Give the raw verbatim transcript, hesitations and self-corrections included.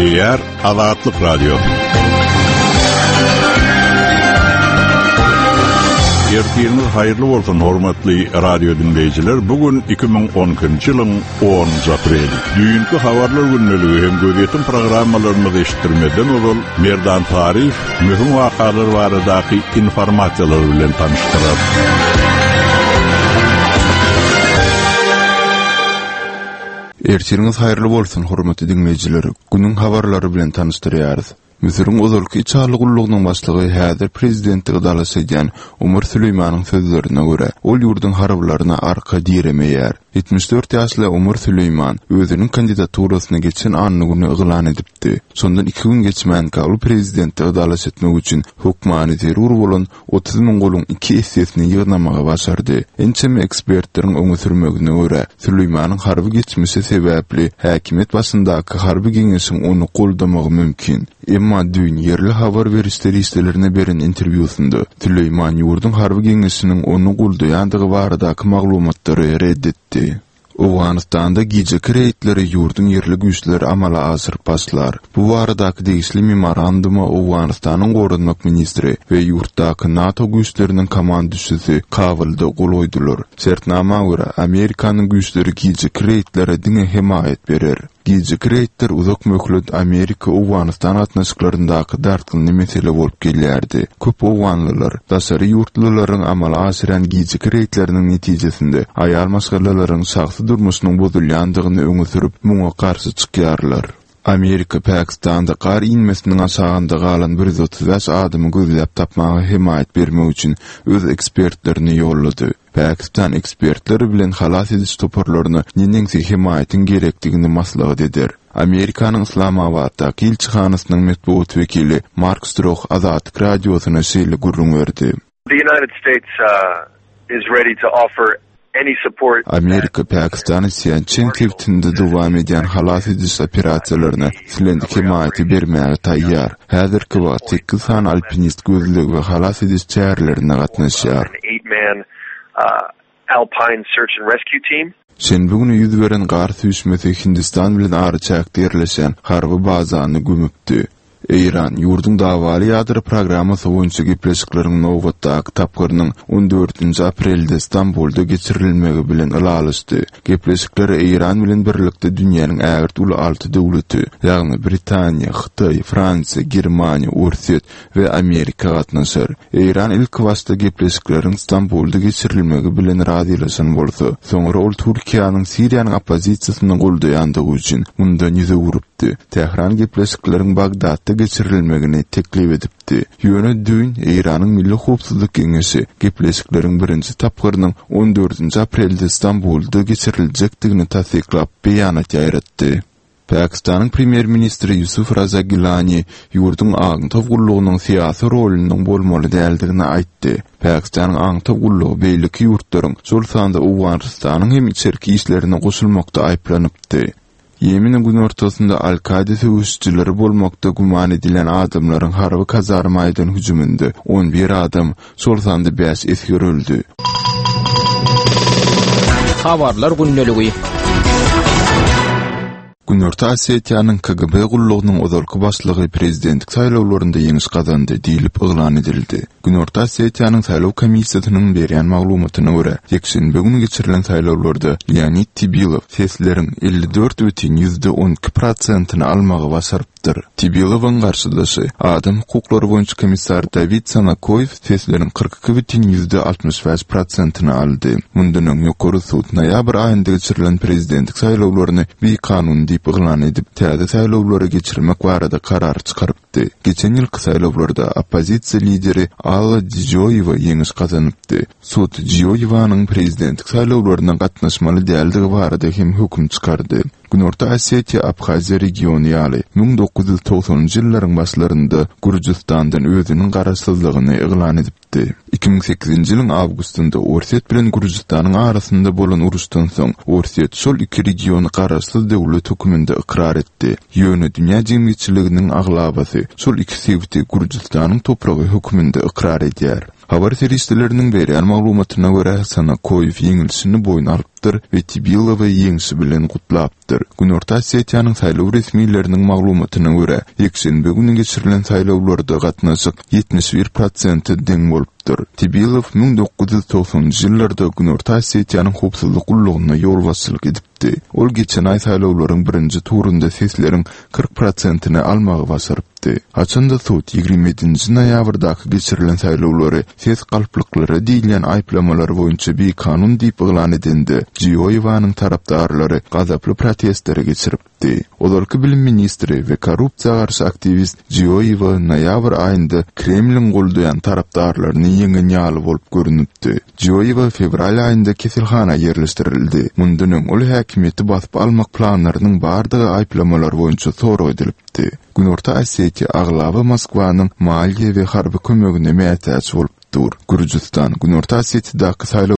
Diğer Azatlık Radyo. Ertiriniz hayırlı olsun hormatly radio dinleyiciler. Bugün iki bin on ikinci ýylyň onunçy apreli. Düýünki habarlar günneligi hem gözetim programmalaryny eşitdirmeden ol Merdan Tarif mühim wakalar baradaky informasiýalar bilen tanıştyrar. Ertiriniz hayırlı bolsun hormatly dinleyijiler. Günüň habarlary bilen tanıştyrýarys. Müsürün ozolky içarlyglygynyň başlygy häzir prezidentlik dalasa edýän Umar Süleýmanyň sözlerine görä, ol ýurdun harabylaryna arka diremeýär. yetmiş dört ýaşly Umar Süleýman özüniň kandidaturasyny geçen anny güni eglan edipdi. Sondan iki gün geçmän ol prezidentlik dalasa etmek üçin hukmany zerur bolan otuz ming goluň iki essesini ýygnamaga başardy. Ençemi ekspertleriň öňe sürmegine görä, Süleýmanyň harby geçmişi sebäpli häkimet başyndaky harby geňeşiň onu goldamagy mümkin. Emma dün yerli habar verişleri istelerine beren interwýusynda Süleýman ýurdun harby geňeşiniň onu goldaýandygy baradaky maglumatlary reddetdi. Owganystanda gije kreitleri ýurdun yerli güýçleri amala asyryp baslar. Bu baradaky degisli memorandumy Owganystanyň gorunmak ministri we ýurtdaky NATO güýçleriniň komandasysy kabulda goloýdylar. Sertnama görä Amerikanyň güýçleri gije kreitlere diňe himayet berer. Gije kreitler uzak möhlet Amerika Owganystan atnaşyklaryndaky dartgyny mesele bolup gelýärdi. Köp Owganlylar daşary ýurtlylaryň amala asyran gije kreitleriniň netijesinde aýal masgalalaryň şahsy durmuşynyň bozulýandygyny öňe sürüp muňa garşy çykýarlar. Amerika Pakistanda qar inmesiniň aşagynda galan bir yüz otuz beş adamy gözläp tapmagy himayet bermek üçin öz ekspertlerini ýollady. Pakistan ekspertleri bilen halas ediş toporlaryny näçe himayetin gerekdigini maslahat eder. Amerikanyň Islamabaddaky ilçihanasynyň metbuat wekili Mark Stroh Azatlyk radiosyna şeýle gurrun berdi. The United States uh, is ready to offer any support. Amerika Pakistany siýançyn tewtinde dowam edýän halas ediş operasiýalaryna silendik himayeti bermäge taýýar. Häzirki wagt sekiz san alpinist gözlegi we halas ediş çärlerine gatnaşýar. Uh, Alpine Search and Rescue Team. Sen bugün ýüz beren gar süýşmesi Hindistan bilen arçak derleşen harby bazany gümüpdi. Eýran ýurdun dawaly ýadyr programmasy boýunça gepleşiklerini nowatdaky tapgyrynyň on dördünçi aprelde Istanbulda geçirilmegi bilen ýalaşdy. Gepleşikler Eýran bilen birlikde dünýäniň ägirti uly alty döwleti, ýagny Britaniýa, Hytaý, Fransiýa, Germaniýa, Ursiýet we Amerika gatnaşar. Eýran ilk wagtda gepleşiklerin Istanbulda geçirilmegi bilen radylaşan bolsa, soňra ol Türkiýanyň Siriýanyň opozisiýasyny goldaýandygy üçin mundan ýüze urupdy. Tehran gepleşiklerin Bagdadda geçirilmegini teklip edipdi. Ýöne dün Eýranyň Milli Howpsuzlyk Geňeşi gepleşiklerin birinji tapgyrynyň on dördünçi aprelde Istanbulda geçiriljekdigini tasdiklap beýanat ýaratdy. Pakistanyň premier ministri Yusuf Raza Gilani ýurdun agyň towgullygynyň syýasy rolüniň bolmaly däldigini aýtdy. Pakistanyň agyň towgullygy beýleki ýurtlaryň şol sanda Owganystanyň hem içerki işlerine goşulmakda aýplanypdy. Yemen gün ortasında Al-Qaida söwüşçileri bolmakda guman edilen adamlaryň harby kazarmaýdan hüjüminde on bir adam, şol sanda beş esgir öldü. Habarlar günneligi. Günorta Osetiýanyň K G B gullugynyň ozalky başlygy prezidentlik saýlawlarynda ýeňiş gazandy diýilip eglan edildi. Günorta Osetiýanyň saýlaw komissiýasynyň berýän maglumatyna görä, ýekşenbe güni geçirilen saýlawlarda Leonid Tibilov sesleriň elli dört ötün yüzde on iki prosentyny almagy başarypdyr. Tibilowyň garşydaşy adam hukuklary boýunça komissar David Sanakoýew sesleriň kırk iki ötün yüzde altmış beş prosentyny aldy. Mundan öň ýokary sud noýabr aýynda geçirilen prezidentlik saýlawlaryny bir kanun diýip eglan edip, täze saýlawlara geçirmek barada karar çykarypdy. Geçen ýylky saýlawlarda opozisiýa lideri Alla Dijoyewa ýeňiş gazanypdy. Sud Dijoyewanyň prezidentlik saýlawlaryna gatnaşmaly däldigi barada hem höküm çykardy. Günorta Osetiýa Abhaziýa regiony ýaly bin dokuz yüz togsoňunjy ýyllaryň başlarynda Gürjistandan özüniň garaşsyzlygyny eglan edipdi. iki bin sekizinji ýylyň awgustynda Ursiýet bilen Gürjistanyň arasynda bolan uruşdan soň Ursiýet şol iki regiony garaşsyz döwlet höküminde ikrar etdi. Ýöne dünýä jemgyýetçiliginiň aglabasy şol iki sebäpli Gürjistanyň topragy höküminde ikrar edýär. Habar serişçilerinin berýän maglumatyna görä Sanakoýew ýeňilişini boýun alypdy. alypdyr we Tibilowy ýeňsi bilen gutlapdyr. Günorta Ossetiyanyň saýlaw resmiýetleriniň maglumatyna görä, ýekşenbe güni geçirilen saýlawlarda gatnaşyk ýetmiş bir prosent deň bolupdyr. Tibilow ming dokuz yüz togsonjy ýyllarda Günorta Ossetiyanyň howpsuzlyk gullugyna ýol başçylyk edipdi. Ol geçen aý saýlawlaryň birinji turunda sesleriň kırk prosentini almagy basarypdy. Haçanda sud ýygrimiňji noýabrdaky geçirilen saýlawlary ses galplyklary diýilen aýplamalar boýunça bir kanun diýip elan edildi. Jiyoýewanyň tarapdarlary gazaply protestlere geçiripdi. Olarky bilim ministri we korrupsiýaga garşy aktivist Jiyoýewa noýabr aýynda Kremlin goldaýan tarapdarlaryny ýeňen ýaly bolup görünipdi. Jiyoýewa fevral aýynda kesilhana ýerleşdirildi. Mundan ol häkimeti basyp almak planlarynyň bardygy aýplamalar boýunça sorag edilipdi. Günorta Ossetiýa aglaby Moskwanyň maliýe we harby kömegine mätäç bolupdyr. Gürjistan Günorta Ossetiýadaky